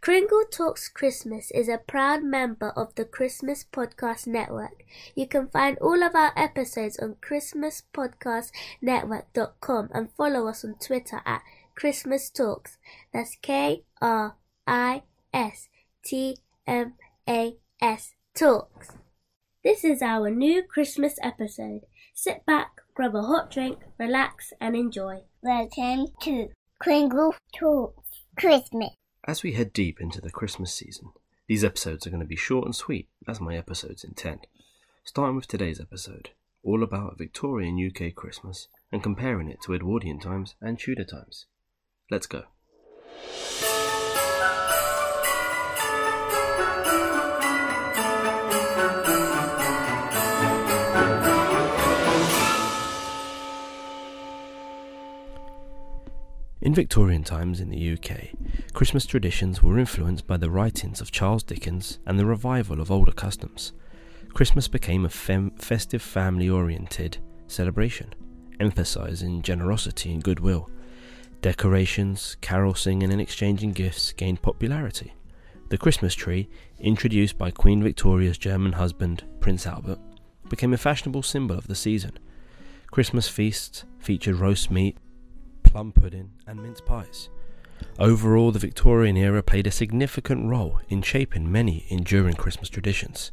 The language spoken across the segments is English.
Kringle Talks Christmas is a proud member of the Christmas Podcast Network. You can find all of our episodes on christmaspodcastnetwork.com and follow us on Twitter at Christmas Talks. That's KRISTMAS Talks. This is our new Christmas episode. Sit back, grab a hot drink, relax and enjoy. Welcome to Kringle Talks Christmas. As we head deep into the Christmas season, these episodes are going to be short and sweet, as my episodes intend. Starting with today's episode, all about Victorian UK Christmas and comparing it to Edwardian times and Tudor times. Let's go. In Victorian times in the UK, Christmas traditions were influenced by the writings of Charles Dickens and the revival of older customs. Christmas became a festive family-oriented celebration, emphasising generosity and goodwill. Decorations, carol singing and exchanging gifts gained popularity. The Christmas tree, introduced by Queen Victoria's German husband, Prince Albert, became a fashionable symbol of the season. Christmas feasts featured roast meat, plum pudding and mince pies. Overall, the Victorian era played a significant role in shaping many enduring Christmas traditions.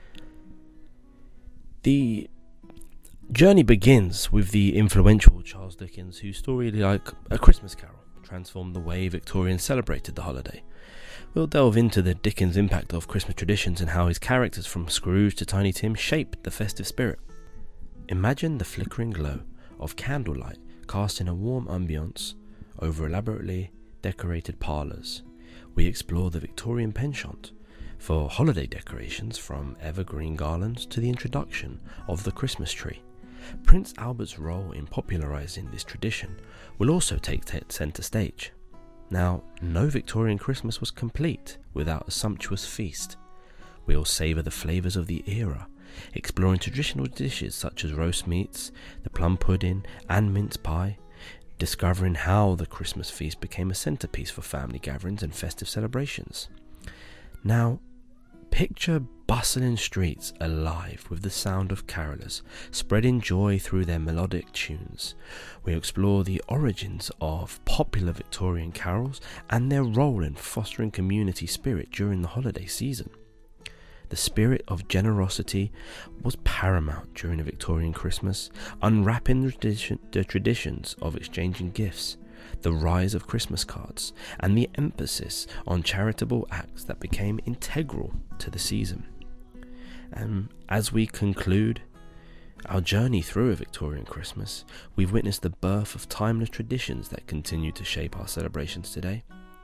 The journey begins with the influential Charles Dickens, whose story, like A Christmas Carol, transformed the way Victorians celebrated the holiday. We'll delve into the Dickens' impact of Christmas traditions and how his characters from Scrooge to Tiny Tim shaped the festive spirit. Imagine the flickering glow of candlelight casting a warm ambience over elaborately decorated parlours. We explore the Victorian penchant for holiday decorations, from evergreen garlands to the introduction of the Christmas tree. Prince Albert's role in popularising this tradition will also take centre stage. Now, no Victorian Christmas was complete without a sumptuous feast. We'll savour the flavours of the era, exploring traditional dishes such as roast meats, the plum pudding and mince pie, discovering how the Christmas feast became a centrepiece for family gatherings and festive celebrations. Now, picture bustling streets alive with the sound of carolers, spreading joy through their melodic tunes. We explore the origins of popular Victorian carols and their role in fostering community spirit during the holiday season. The spirit of generosity was paramount during a Victorian Christmas, unwrapping the traditions of exchanging gifts, the rise of Christmas cards, and the emphasis on charitable acts that became integral to the season. As we conclude our journey through a Victorian Christmas, we've witnessed the birth of timeless traditions that continue to shape our celebrations today.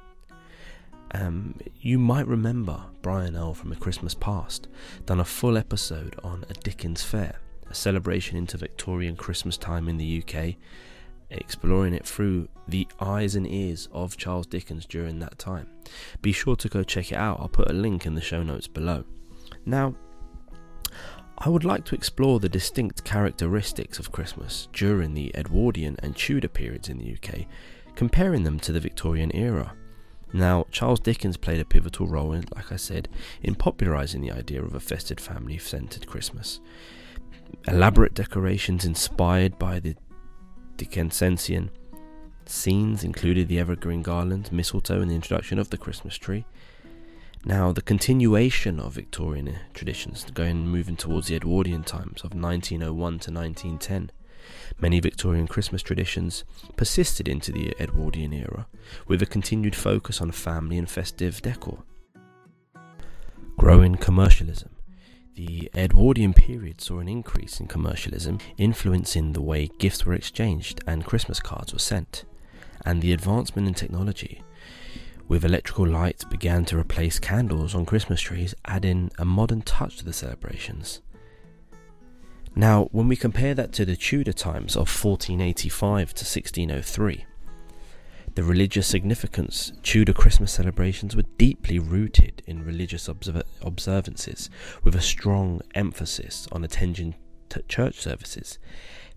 You might remember Brian Earl from A Christmas Past done a full episode on A Dickens Fair, a celebration into Victorian Christmas time in the UK, exploring it through the eyes and ears of Charles Dickens during that time. Be sure to go check it out. I'll put a link in the show notes below. Now, I would like to explore the distinct characteristics of Christmas during the Edwardian and Tudor periods in the UK, comparing them to the Victorian era. Now, Charles Dickens played a pivotal role, like I said, in popularising the idea of a festive family-centred Christmas. Elaborate decorations inspired by the Dickensian scenes included the evergreen garlands, mistletoe and the introduction of the Christmas tree. Now, the continuation of Victorian traditions, moving towards the Edwardian times of 1901 to 1910. Many Victorian Christmas traditions persisted into the Edwardian era, with a continued focus on family and festive decor. Growing commercialism. The Edwardian period saw an increase in commercialism, influencing the way gifts were exchanged and Christmas cards were sent, and the advancement in technology, with electrical lights began to replace candles on Christmas trees, adding a modern touch to the celebrations. Now, when we compare that to the Tudor times of 1485 to 1603, the religious significance, Tudor Christmas celebrations were deeply rooted in religious observances, with a strong emphasis on attending church services.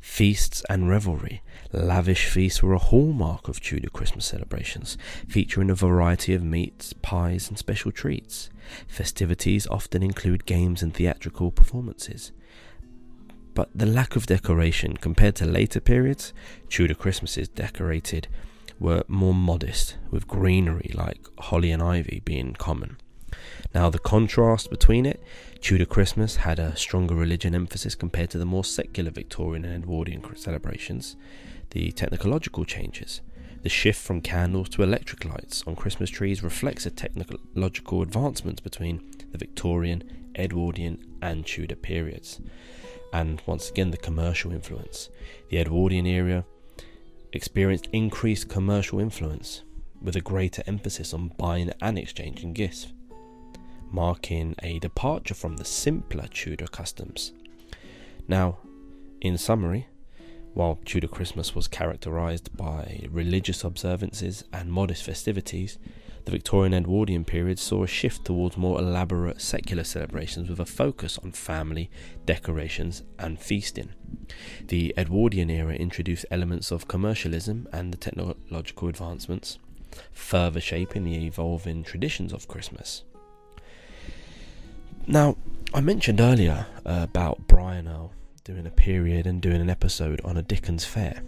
Feasts and revelry. Lavish feasts were a hallmark of Tudor Christmas celebrations, featuring a variety of meats, pies and special treats. Festivities often include games and theatrical performances. But the lack of decoration compared to later periods, Tudor Christmases decorated were more modest, with greenery like holly and ivy being common. Now the contrast between it, Tudor Christmas had a stronger religion emphasis compared to the more secular Victorian and Edwardian celebrations. The technological changes, the shift from candles to electric lights on Christmas trees reflects a technological advancement between the Victorian, Edwardian and Tudor periods. And once again the commercial influence. The Edwardian era experienced increased commercial influence with a greater emphasis on buying and exchanging gifts, marking a departure from the simpler Tudor customs. Now, in summary, while Tudor Christmas was characterised by religious observances and modest festivities, the Victorian and Edwardian periods saw a shift towards more elaborate secular celebrations with a focus on family, decorations and feasting. The Edwardian era introduced elements of commercialism and the technological advancements, further shaping the evolving traditions of Christmas. Now, I mentioned earlier about Brian Earl doing a period and doing an episode on a Dickens fair.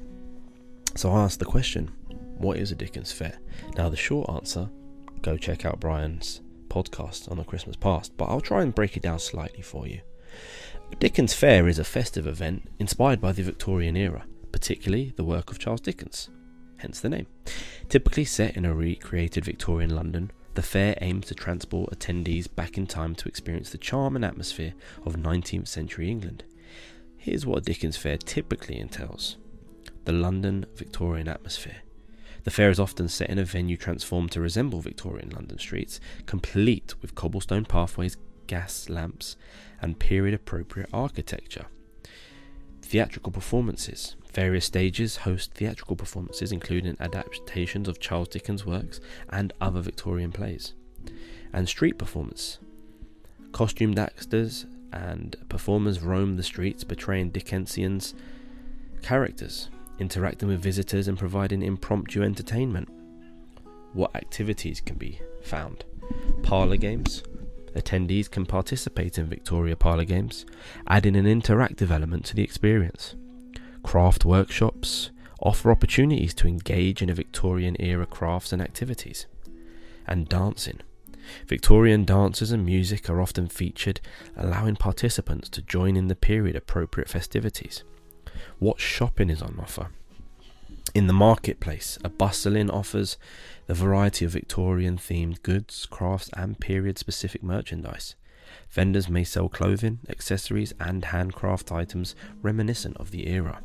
So I asked the question, what is a Dickens fair? Now the short answer, go check out Brian's podcast on a Christmas past, but I'll try and break it down slightly for you. A Dickens fair is a festive event inspired by the Victorian era, particularly the work of Charles Dickens, hence the name. Typically set in a recreated Victorian London, the fair aims to transport attendees back in time to experience the charm and atmosphere of 19th century England. Here's what a Dickens fair typically entails. The London Victorian atmosphere. The fair is often set in a venue transformed to resemble Victorian London streets, complete with cobblestone pathways, gas lamps, and period-appropriate architecture. Theatrical performances. Various stages host theatrical performances, including adaptations of Charles Dickens' works and other Victorian plays. And street performance. Costumed actors and performers roam the streets, portraying Dickensian characters, interacting with visitors and providing impromptu entertainment. What activities can be found? Parlour games. Attendees can participate in Victoria parlour games, adding an interactive element to the experience. Craft workshops offer opportunities to engage in a Victorian era crafts and activities. And dancing. Victorian dances and music are often featured, allowing participants to join in the period appropriate festivities. What shopping is on offer? In the marketplace, a bustling offers the variety of Victorian themed goods, crafts and period specific merchandise. Vendors may sell clothing, accessories and handcraft items reminiscent of the era.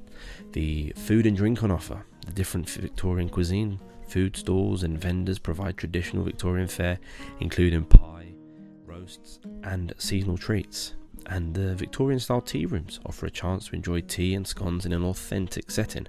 The food and drink on offer. The different Victorian cuisine, food stalls and vendors provide traditional Victorian fare, including pie, roasts and seasonal treats. And the Victorian style tea rooms offer a chance to enjoy tea and scones in an authentic setting.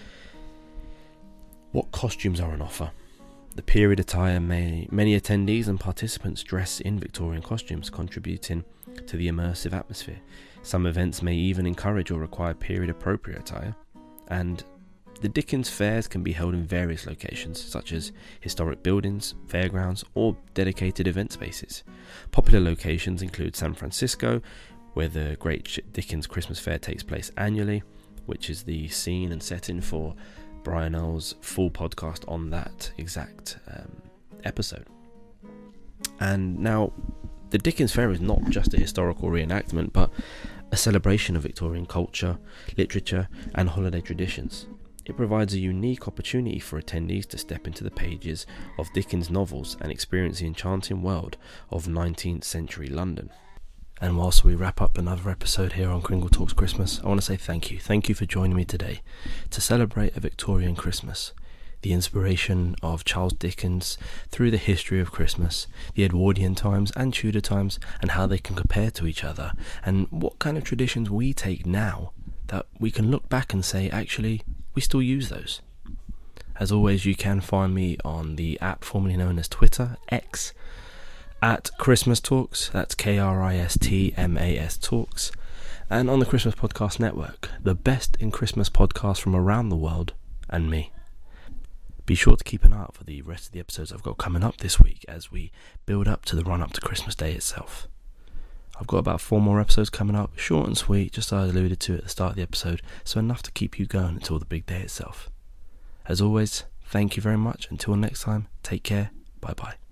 What costumes are on offer? The period attire. Many attendees and participants dress in Victorian costumes, contributing to the immersive atmosphere. Some events may even encourage or require period appropriate attire. And the Dickens fairs can be held in various locations, such as historic buildings, fairgrounds, or dedicated event spaces. Popular locations include San Francisco, where the Great Dickens Christmas Fair takes place annually, which is the scene and setting for Brian Earl's full podcast on that exact episode. And now, the Dickens Fair is not just a historical reenactment, but a celebration of Victorian culture, literature, and holiday traditions. It provides a unique opportunity for attendees to step into the pages of Dickens' novels and experience the enchanting world of 19th century London. And whilst we wrap up another episode here on Kringle Talks Christmas, I want to say thank you. Thank you for joining me today to celebrate a Victorian Christmas, the inspiration of Charles Dickens through the history of Christmas, the Edwardian times and Tudor times, and how they can compare to each other, and what kind of traditions we take now that we can look back and say, actually, we still use those. As always, you can find me on the app formerly known as Twitter, X, at Christmas Talks. That's Christmas Talks. and on the Christmas Podcast Network, the best in Christmas podcasts from around the world, and me. Be sure to keep an eye out for the rest of the episodes I've got coming up this week as we build up to the run-up to Christmas Day itself. I've got about 4 more episodes coming up, short and sweet, just as I alluded to at the start of the episode, so enough to keep you going until the big day itself. As always, thank you very much. Until next time, take care. Bye-bye.